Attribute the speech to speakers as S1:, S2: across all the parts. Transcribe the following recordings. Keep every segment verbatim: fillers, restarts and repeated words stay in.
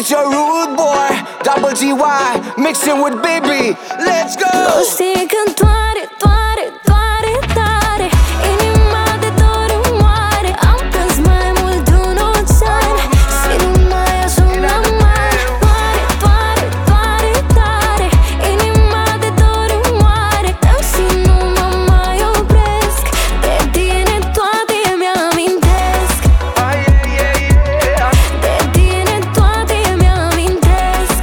S1: it's your rude boy, Double G Y, mixing with Baby. Let's go!
S2: Nu știi că doare, doare, doare tare. Inima de dor îmi moare. Am plâns mai mult de un ocean și nu mai ajung la mare. Doare, doare, doare tare. Inima de dor îmi moare. Plâng și nu mă mai opresc. De tine toate îmi amintesc. De tine toate îmi amintesc.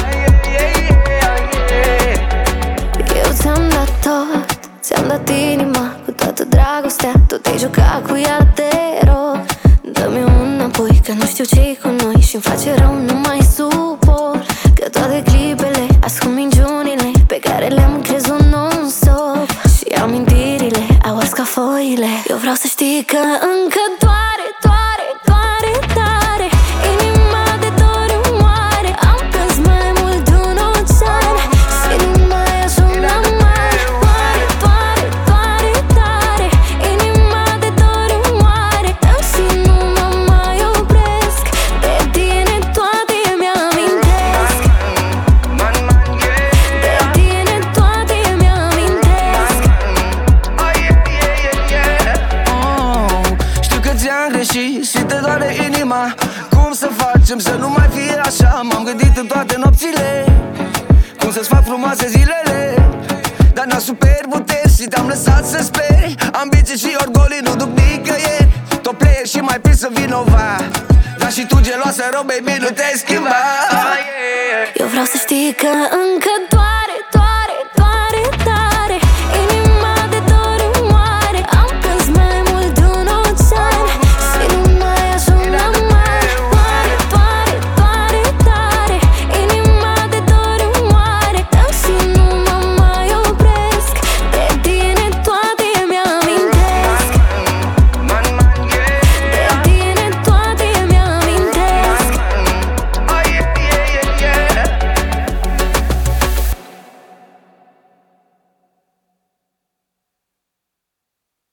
S2: Eu ți-am dat tot, ți-am dat inima cu toată dragostea. Tu te-ai jucat cu ea, te rog. Dă-mi înapoi, că nu știu ce-i cu noi și-mi face rău, nu mai suport. Că toate clipele ascund minciunile pe care le-am crezut non-stop. Și amintirile au ars ca foile. Eu vreau să știi că încă doare, doare, doare tare. Inima de dor îmi moare. Am plâns mai mult de un ocean și nu mai ajung la mare. Doare, doare, doare tare. Inima de dor îmi moare. Plâng și nu mă mai opresc. De tine toate îmi amintesc. De tine toate îmi amintesc.
S1: Oh, știu că ți-am greșit și te doare inima. Cum să facem să nu mai fie așa? M-am gândit în toate nopțile cum să-ți fac frumoase zilele, dar n-am superputeri și te-am lăsat să speri. Ambiții și orgolii nu duc nicăieri. Top player și mai prins să vinovat, dar și tu geloasă rău, baby, nu te-ai schimbat.
S2: Eu vreau să știi că încă doare, doare